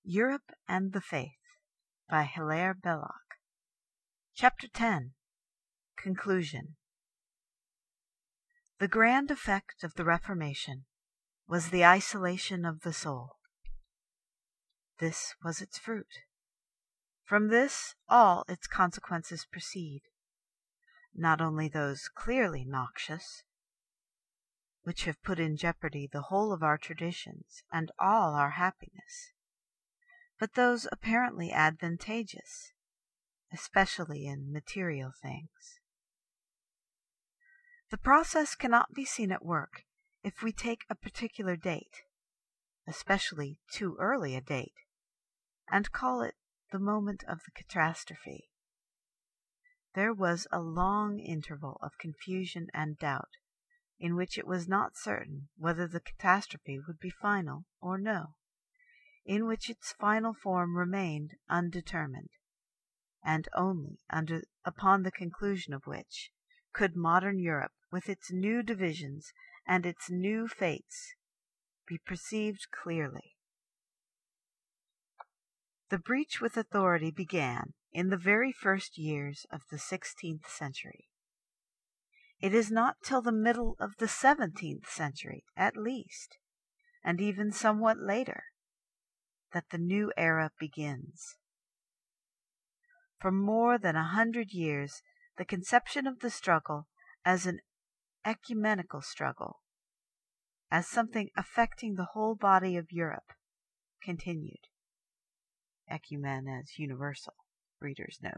Europe and the Faith by Hilaire Belloc. Chapter 10. Conclusion. The grand effect of the Reformation was the isolation of the soul. This was its fruit. From this all its consequences proceed, not only those clearly noxious, which have put in jeopardy the whole of our traditions and all our happiness, but those apparently advantageous, especially in material things. The process cannot be seen at work if we take a particular date, especially too early a date, and call it the moment of the catastrophe. There was a long interval of confusion and doubt, in which it was not certain whether the catastrophe would be final or no, in which its final form remained undetermined, and only upon the conclusion of which could modern Europe, with its new divisions and its new fates, be perceived clearly. The breach with authority began in the very first years of the 16th century. It is not till the middle of the 17th century, at least, and even somewhat later, that the new era begins. For more than 100 years, the conception of the struggle as an ecumenical struggle, as something affecting the whole body of Europe, continued. Ecumen as universal, reader's note.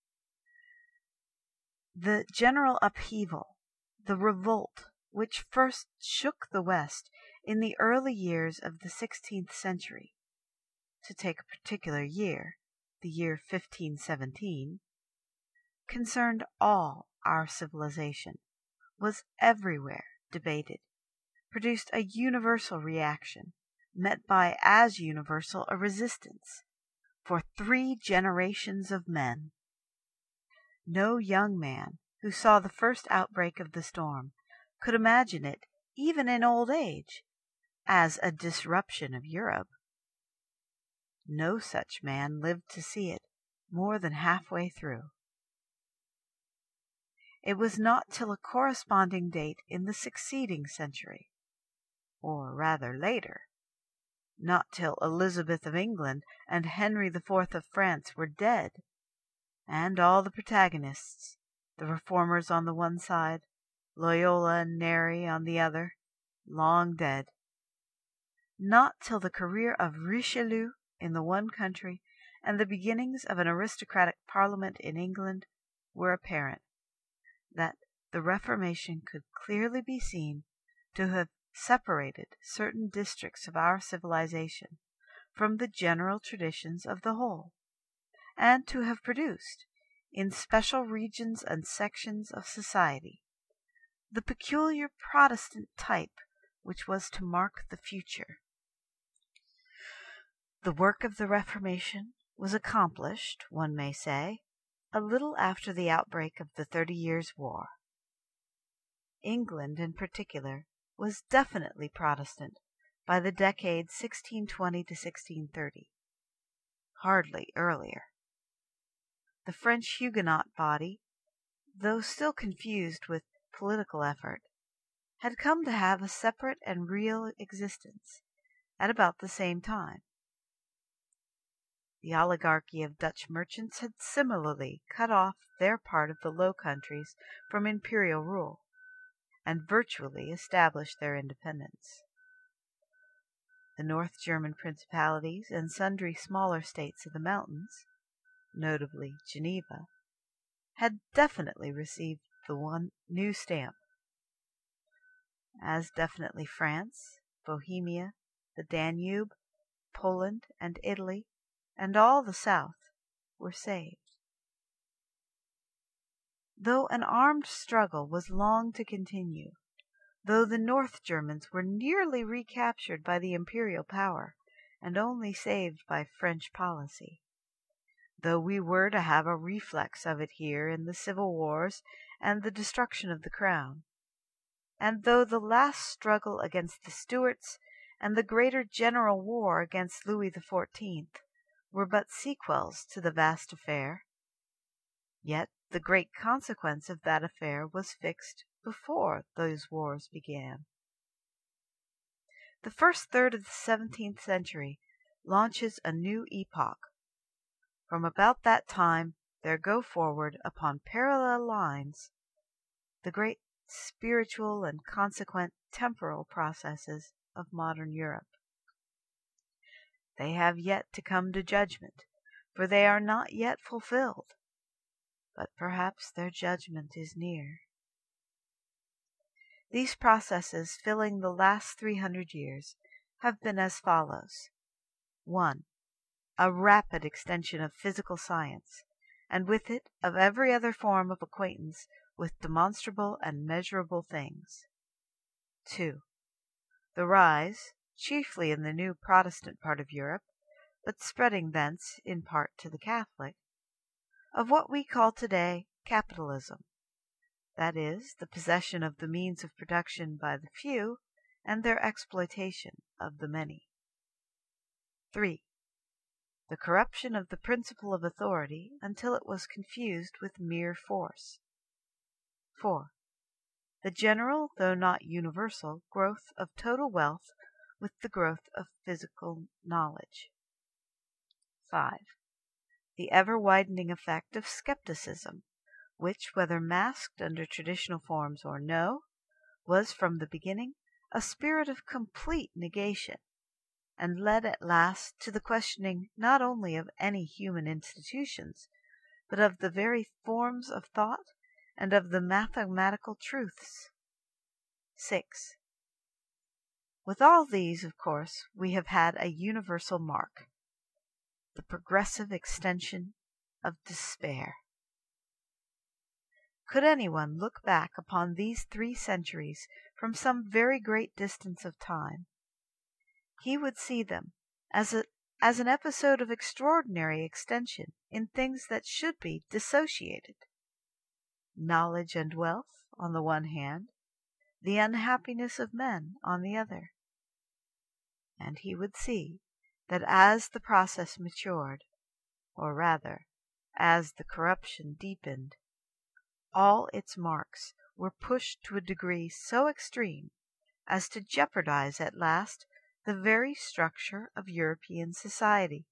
The general upheaval, the revolt, which first shook the West in the early years of the 16th century, to take a particular year, the year 1517, concerned all our civilization, was everywhere debated, produced a universal reaction, met by as universal a resistance, for 3 generations of men. No young man who saw the first outbreak of the storm could imagine it, even in old age, as a disruption of Europe. No such man lived to see it more than halfway through. It was not till a corresponding date in the succeeding century, or rather later, not till Elizabeth of England and Henry IV of France were dead, and all the protagonists, the reformers on the one side, Loyola and Neri on the other, long dead, not till the career of Richelieu in the one country and the beginnings of an aristocratic parliament in England were apparent, that the Reformation could clearly be seen to have separated certain districts of our civilization from the general traditions of the whole, and to have produced, in special regions and sections of society, the peculiar Protestant type which was to mark the future. The work of the Reformation was accomplished, one may say, a little after the outbreak of the 30 Years' War. England, in particular, was definitely Protestant by the decade 1620 to 1630, hardly earlier. The French Huguenot body, though still confused with political effort, had come to have a separate and real existence at about the same time. The oligarchy of Dutch merchants had similarly cut off their part of the Low Countries from imperial rule, and virtually established their independence. The North German principalities and sundry smaller states of the mountains, notably Geneva, had definitely received the one new stamp, as definitely France, Bohemia, the Danube, Poland, and Italy, and all the South were saved. Though an armed struggle was long to continue, though the North Germans were nearly recaptured by the imperial power and only saved by French policy, though we were to have a reflex of it here in the civil wars and the destruction of the crown, and though the last struggle against the Stuarts and the greater general war against Louis XIV were but sequels to the vast affair. Yet the great consequence of that affair was fixed before those wars began. The first third of the 17th century launches a new epoch. From about that time there go forward, upon parallel lines, the great spiritual and consequent temporal processes of modern Europe. They have yet to come to judgment, for they are not yet fulfilled, but perhaps their judgment is near. These processes, filling the last 300 years, have been as follows. 1. A rapid extension of physical science, and with it of every other form of acquaintance with demonstrable and measurable things. 2. The rise, chiefly in the new Protestant part of Europe, but spreading thence in part to the Catholic, of what we call today capitalism, that is, the possession of the means of production by the few and their exploitation of the many. 3. The corruption of the principle of authority until it was confused with mere force. 4. The general, though not universal, growth of total wealth with the growth of physical knowledge. 5. The ever-widening effect of skepticism, which, whether masked under traditional forms or no, was from the beginning a spirit of complete negation, and led at last to the questioning not only of any human institutions, but of the very forms of thought and of the mathematical truths. 6. With all these, of course, we have had a universal mark, the progressive extension of despair. Could anyone look back upon these 3 centuries from some very great distance of time, he would see them as an episode of extraordinary extension in things that should be dissociated. Knowledge and wealth on the one hand, the unhappiness of men on the other. And he would see that as the process matured, or rather, as the corruption deepened, all its marks were pushed to a degree so extreme as to jeopardize at last the very structure of European society.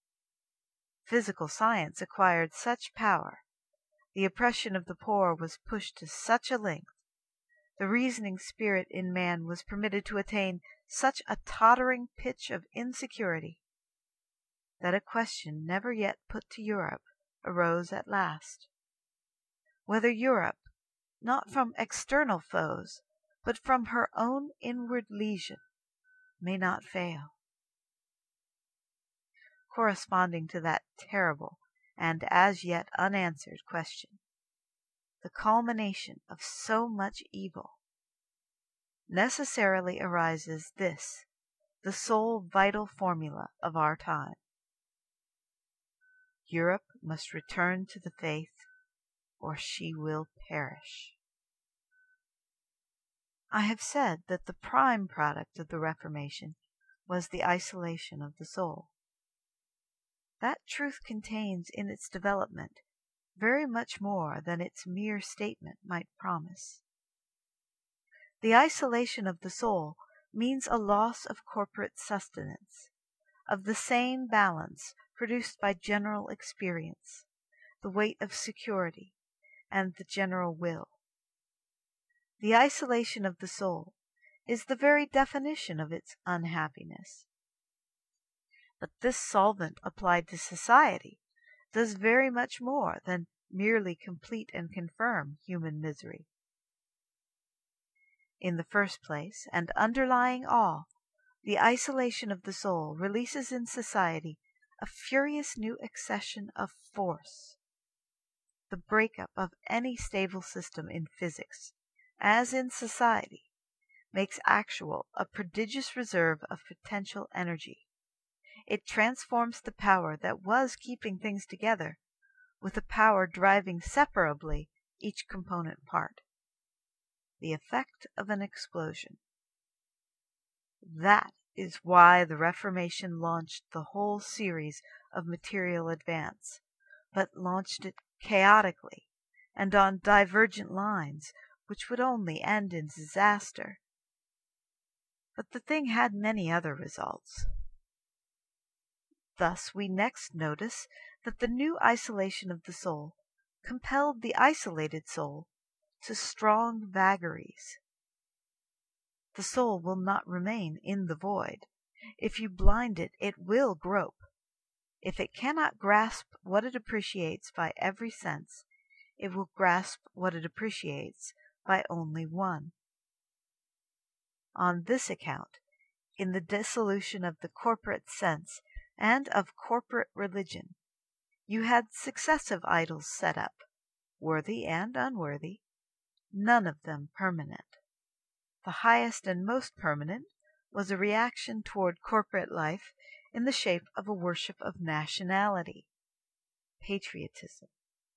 Physical science acquired such power, the oppression of the poor was pushed to such a length, the reasoning spirit in man was permitted to attain such a tottering pitch of insecurity, that a question never yet put to Europe arose at last, whether Europe, not from external foes, but from her own inward lesion, may not fail. Corresponding to that terrible and as yet unanswered question, the culmination of so much evil, necessarily arises this, the sole vital formula of our time. Europe must return to the faith, or she will perish. I have said that the prime product of the Reformation was the isolation of the soul. That truth contains in its development very much more than its mere statement might promise. The isolation of the soul means a loss of corporate sustenance, of the sane balance produced by general experience, the weight of security, and the general will. The isolation of the soul is the very definition of its unhappiness. But this solvent applied to society does very much more than merely complete and confirm human misery. In the first place, and underlying all, the isolation of the soul releases in society a furious new accession of force. The breakup of any stable system in physics, as in society, makes actual a prodigious reserve of potential energy. It transforms the power that was keeping things together with a power driving separably each component part. The effect of an explosion. That is why the Reformation launched the whole series of material advance, but launched it chaotically and on divergent lines which would only end in disaster. But the thing had many other results. Thus we next notice that the new isolation of the soul compelled the isolated soul to strong vagaries. The soul will not remain in the void. If you blind it, it will grope. If it cannot grasp what it appreciates by every sense, it will grasp what it appreciates by only one. On this account, in the dissolution of the corporate sense and of corporate religion, you had successive idols set up, worthy and unworthy, none of them permanent. The highest and most permanent was a reaction toward corporate life in the shape of a worship of nationality, patriotism.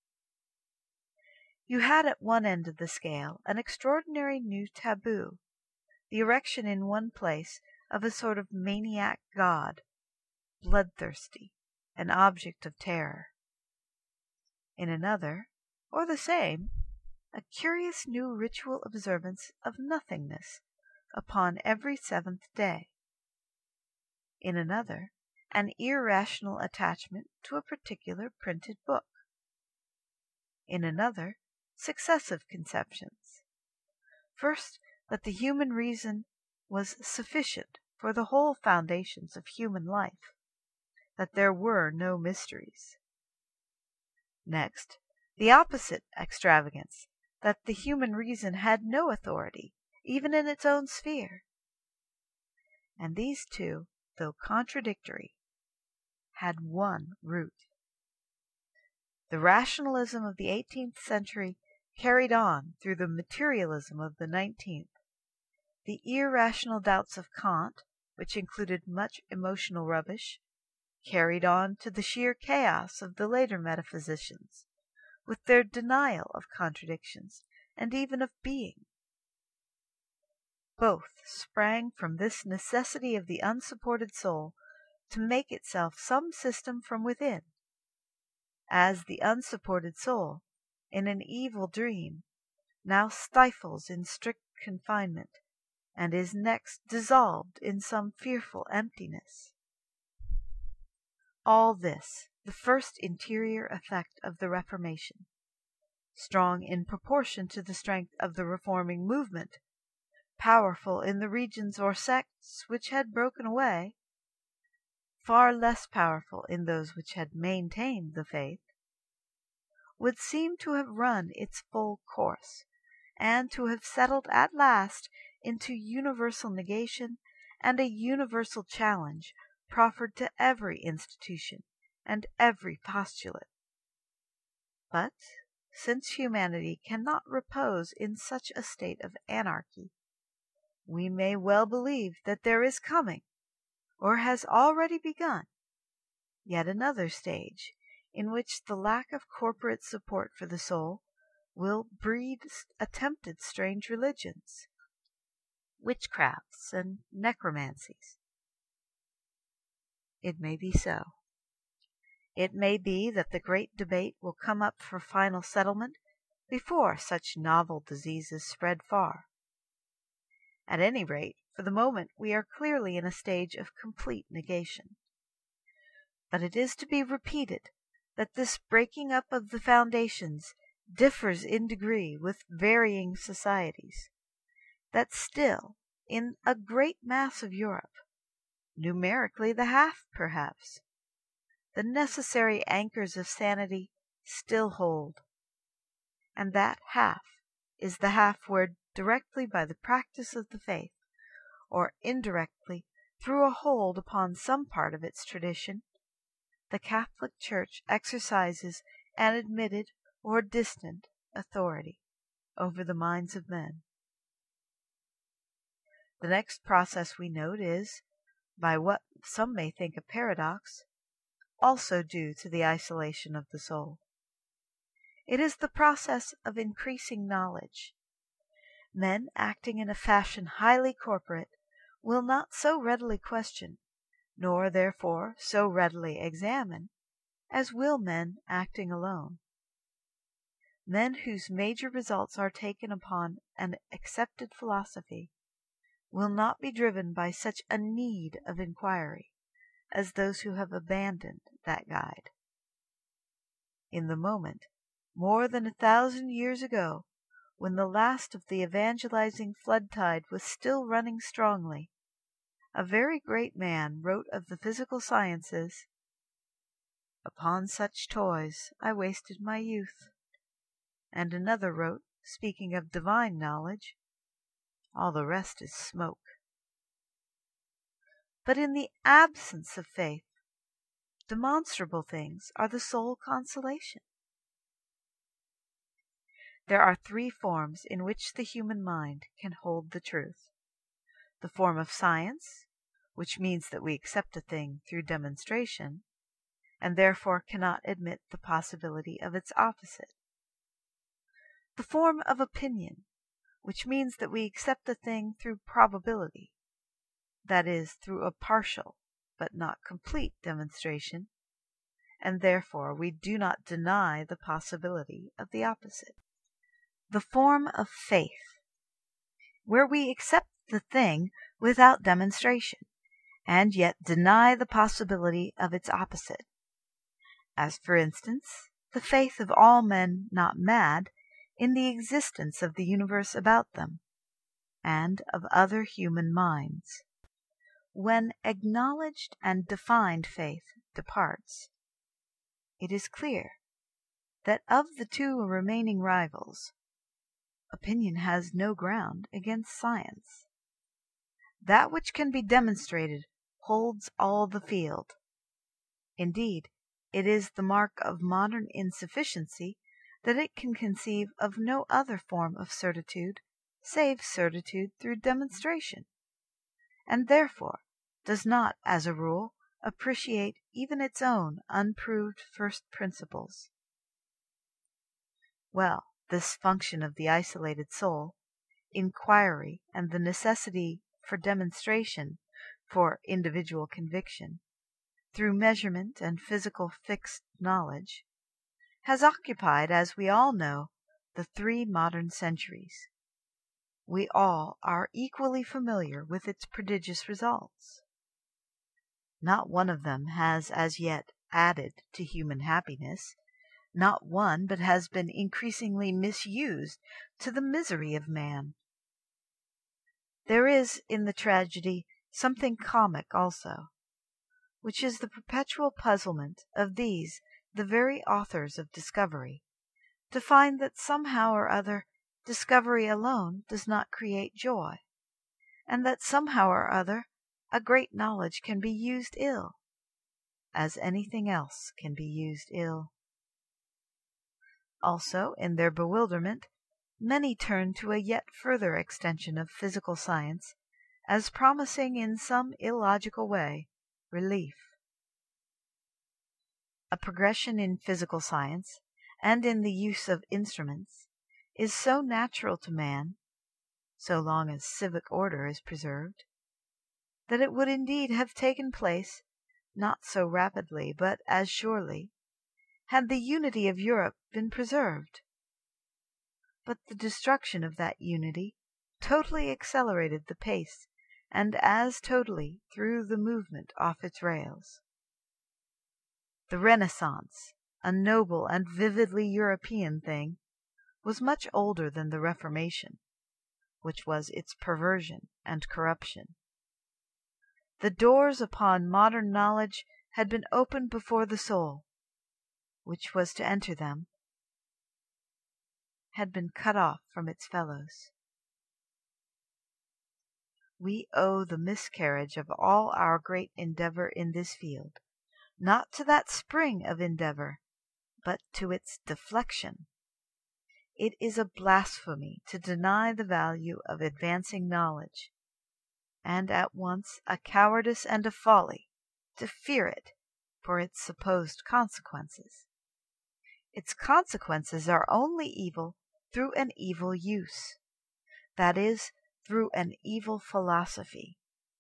You had at one end of the scale an extraordinary new taboo, the erection in one place of a sort of maniac god, bloodthirsty, an object of terror. In another, or the same, a curious new ritual observance of nothingness upon every seventh day. In another, an irrational attachment to a particular printed book. In another, successive conceptions. First, that the human reason was sufficient for the whole foundations of human life, that there were no mysteries. Next, the opposite extravagance, that the human reason had no authority, even in its own sphere. And these two, though contradictory, had one root. The rationalism of the 18th century carried on through the materialism of the 19th. The irrational doubts of Kant, which included much emotional rubbish, carried on to the sheer chaos of the later metaphysicians, with their denial of contradictions and even of being. Both sprang from this necessity of the unsupported soul to make itself some system from within, as the unsupported soul, in an evil dream, now stifles in strict confinement, and is next dissolved in some fearful emptiness. All this, the first interior effect of the Reformation, strong in proportion to the strength of the reforming movement, powerful in the regions or sects which had broken away, far less powerful in those which had maintained the faith, would seem to have run its full course, and to have settled at last into universal negation and a universal challenge proffered to every institution and every postulate. But since humanity cannot repose in such a state of anarchy, we may well believe that there is coming, or has already begun, yet another stage in which the lack of corporate support for the soul will breed attempted strange religions, witchcrafts, and necromancies. It may be so. It may be that the great debate will come up for final settlement before such novel diseases spread far. At any rate, for the moment we are clearly in a stage of complete negation. But it is to be repeated that this breaking up of the foundations differs in degree with varying societies, that still, in a great mass of Europe, numerically the half perhaps, the necessary anchors of sanity still hold, and that half is the half where, directly by the practice of the faith, or indirectly through a hold upon some part of its tradition, the Catholic Church exercises an admitted or distant authority over the minds of men. The next process we note is, by what some may think a paradox, also due to the isolation of the soul. It is the process of increasing knowledge. Men acting in a fashion highly corporate will not so readily question, nor therefore so readily examine, as will men acting alone. Men whose major results are taken upon an accepted philosophy will not be driven by such a need of inquiry as those who have abandoned that guide. In the moment, more than 1,000 years ago, when the last of the evangelizing flood tide was still running strongly, a very great man wrote of the physical sciences, "Upon such toys I wasted my youth." And another wrote, speaking of divine knowledge, "All the rest is smoke." But in the absence of faith, demonstrable things are the sole consolation. There are three forms in which the human mind can hold the truth: the form of science, which means that we accept a thing through demonstration, and therefore cannot admit the possibility of its opposite; the form of opinion, which means that we accept a thing through probability, that is, through a partial but not complete demonstration, and therefore we do not deny the possibility of the opposite; the form of faith, where we accept the thing without demonstration, and yet deny the possibility of its opposite, as for instance the faith of all men not mad in the existence of the universe about them, and of other human minds. When acknowledged and defined faith departs, it is clear that of the two remaining rivals, opinion has no ground against science. That which can be demonstrated holds all the field. Indeed, it is the mark of modern insufficiency that it can conceive of no other form of certitude save certitude through demonstration, and therefore does not, as a rule, appreciate even its own unproved first principles. Well, this function of the isolated soul, inquiry and the necessity for demonstration for individual conviction, through measurement and physical fixed knowledge, has occupied, as we all know, the 3 modern centuries. We all are equally familiar with its prodigious results. Not one of them has as yet added to human happiness, not one but has been increasingly misused to the misery of man. There is in the tragedy something comic also, which is the perpetual puzzlement of these the very authors of discovery, to find that somehow or other discovery alone does not create joy, and that somehow or other a great knowledge can be used ill, as anything else can be used ill. Also, in their bewilderment, many turn to a yet further extension of physical science as promising in some illogical way relief. A progression in physical science and in the use of instruments is so natural to man, so long as civic order is preserved, that it would indeed have taken place, not so rapidly but as surely, had the unity of Europe been preserved. But the destruction of that unity totally accelerated the pace and as totally threw the movement off its rails. The Renaissance, a noble and vividly European thing, was much older than the Reformation, which was its perversion and corruption. The doors upon modern knowledge had been opened before the soul, which was to enter them, had been cut off from its fellows. We owe the miscarriage of all our great endeavor in this field, not to that spring of endeavor, but to its deflection. It is a blasphemy to deny the value of advancing knowledge, and at once a cowardice and a folly to fear it for its supposed consequences. Its consequences are only evil through an evil use, that is, through an evil philosophy,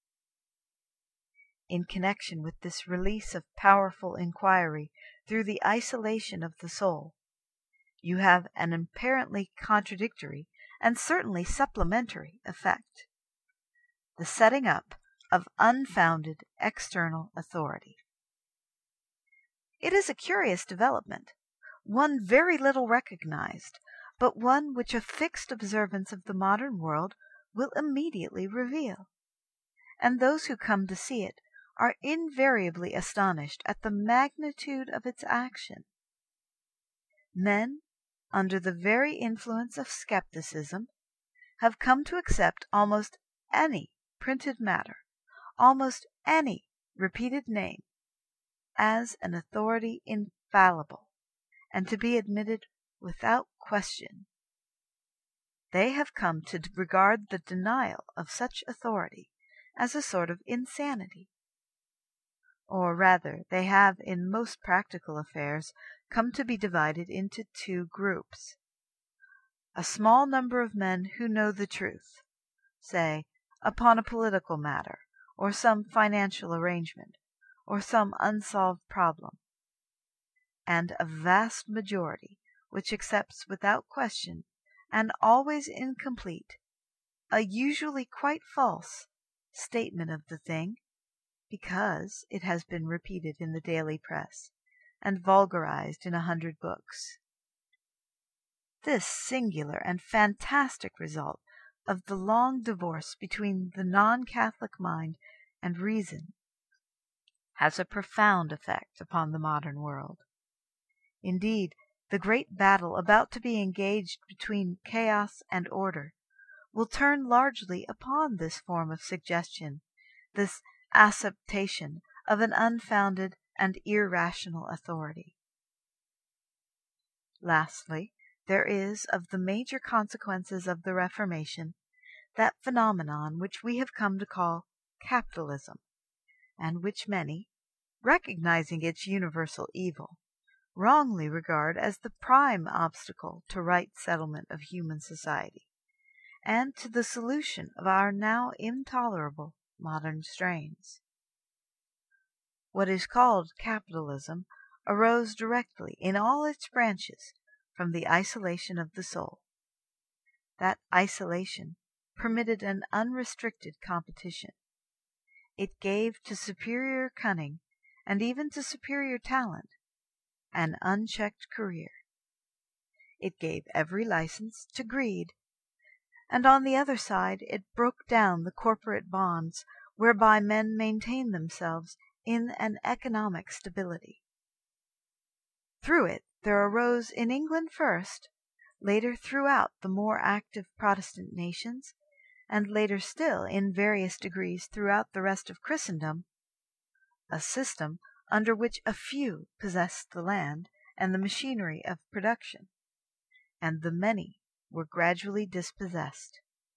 in connection with this release of powerful inquiry through the isolation of the soul, you have an apparently contradictory and certainly supplementary effect: the setting up of unfounded external authority. It is a curious development, one very little recognized, but one which a fixed observance of the modern world will immediately reveal, and those who come to see it are invariably astonished at the magnitude of its action. Men, under the very influence of skepticism, have come to accept almost any printed matter, almost any repeated name, as an authority infallible, and to be admitted without question. They have come to regard the denial of such authority as a sort of insanity. Or rather, they have in most practical affairs come to be divided into two groups: a small number of men who know the truth, say, upon a political matter, or some financial arrangement, or some unsolved problem, and a vast majority which accepts without question, and always incomplete, a usually quite false statement of the thing, because it has been repeated in the daily press and vulgarized in 100 books. This singular and fantastic result of the long divorce between the non-Catholic mind and reason has a profound effect upon the modern world. Indeed, the great battle about to be engaged between chaos and order will turn largely upon this form of suggestion, this acceptation of an unfounded and irrational authority. Lastly, there is, of the major consequences of the Reformation, that phenomenon which we have come to call capitalism, and which many, recognizing its universal evil, wrongly regard as the prime obstacle to right settlement of human society, and to the solution of our now intolerable modern strains. What is called capitalism arose directly in all its branches from the isolation of the soul. That isolation permitted an unrestricted competition. It gave to superior cunning, and even to superior talent, an unchecked career. It gave every license to greed, and on the other side it broke down the corporate bonds whereby men maintain themselves in an economic stability. Through it there arose in England first, later throughout the more active Protestant nations, and later still in various degrees throughout the rest of Christendom, a system under which a few possessed the land and the machinery of production, and the many were gradually dispossessed.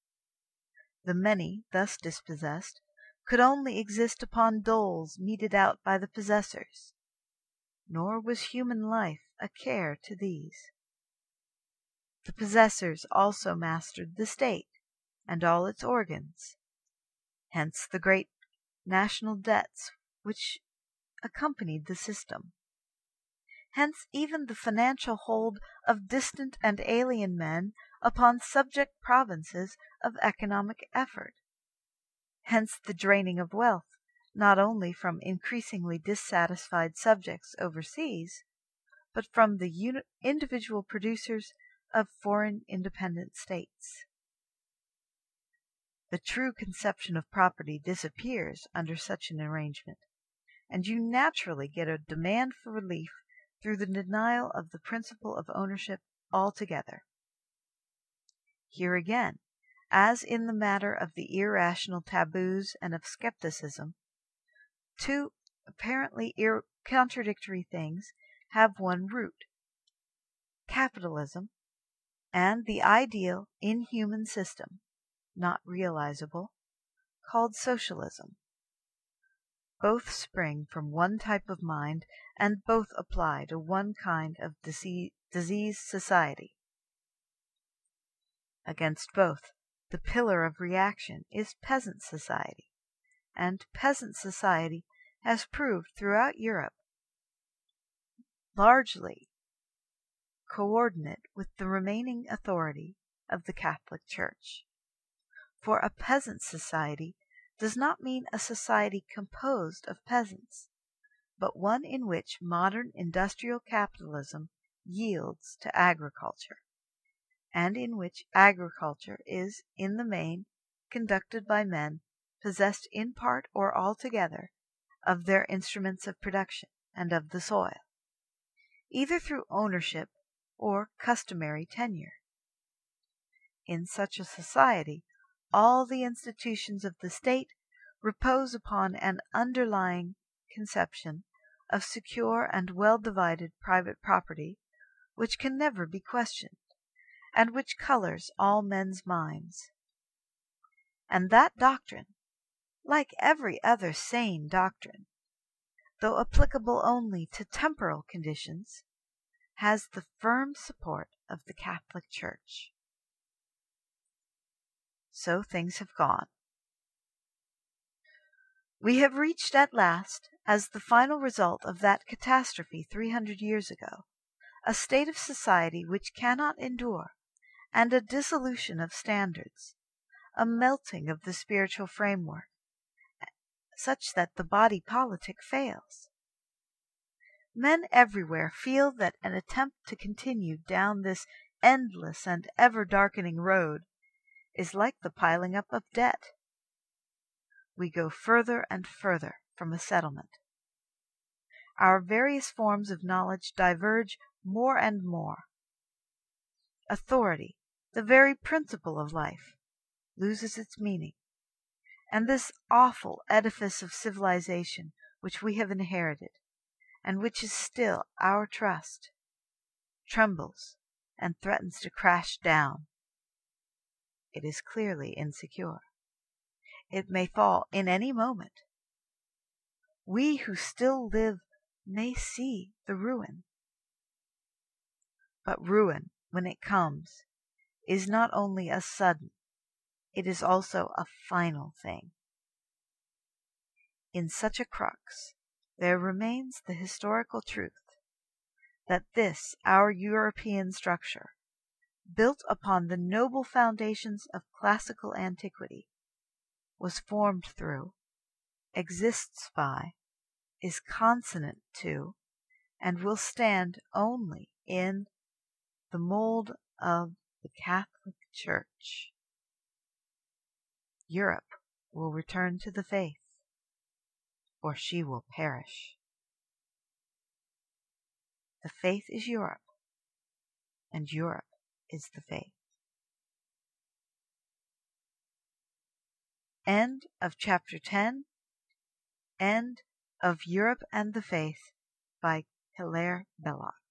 The many, thus dispossessed, could only exist upon doles meted out by the possessors, nor was human life a care to these. The possessors also mastered the state and all its organs, hence the great national debts which accompanied the system. Hence even the financial hold of distant and alien men upon subject provinces of economic effort. Hence the draining of wealth, not only from increasingly dissatisfied subjects overseas, but from the individual producers of foreign independent states. The true conception of property disappears under such an arrangement, and you naturally get a demand for relief through the denial of the principle of ownership altogether. Here again, as in the matter of the irrational taboos and of skepticism, two apparently contradictory things have one root: capitalism and the ideal inhuman system, not realizable, called socialism. Both spring from one type of mind, and both apply to one kind of diseased society. Against both, the pillar of reaction is peasant society, and peasant society has proved throughout Europe largely coordinate with the remaining authority of the Catholic Church. For a peasant society does not mean a society composed of peasants, but one in which modern industrial capitalism yields to agriculture, and in which agriculture is in the main conducted by men possessed in part or altogether of their instruments of production and of the soil, either through ownership or customary tenure. In such a society, all the institutions of the state repose upon an underlying conception of secure and well-divided private property which can never be questioned, and which colors all men's minds. And that doctrine, like every other sane doctrine, though applicable only to temporal conditions, has the firm support of the Catholic Church. So things have gone. We have reached at last, as the final result of that catastrophe 300 years ago, a state of society which cannot endure, and a dissolution of standards, a melting of the spiritual framework, such that the body politic fails. Men everywhere feel that an attempt to continue down this endless and ever-darkening road is like the piling up of debt. We go further and further from a settlement. Our various forms of knowledge diverge more and more. Authority, the very principle of life, loses its meaning, and this awful edifice of civilization which we have inherited, and which is still our trust, trembles and threatens to crash down. It is clearly insecure. It may fall in any moment. We who still live may see the ruin. But ruin, when it comes, is not only a sudden, it is also a final thing. In such a crux there remains the historical truth that this, our European structure, built upon the noble foundations of classical antiquity, was formed through, exists by, is consonant to, and will stand only in the mold of the Catholic Church. Europe will return to the faith, or she will perish. The faith is Europe, and Europe is the faith. End of chapter 10. End of Europe and the Faith by Hilaire Belloc.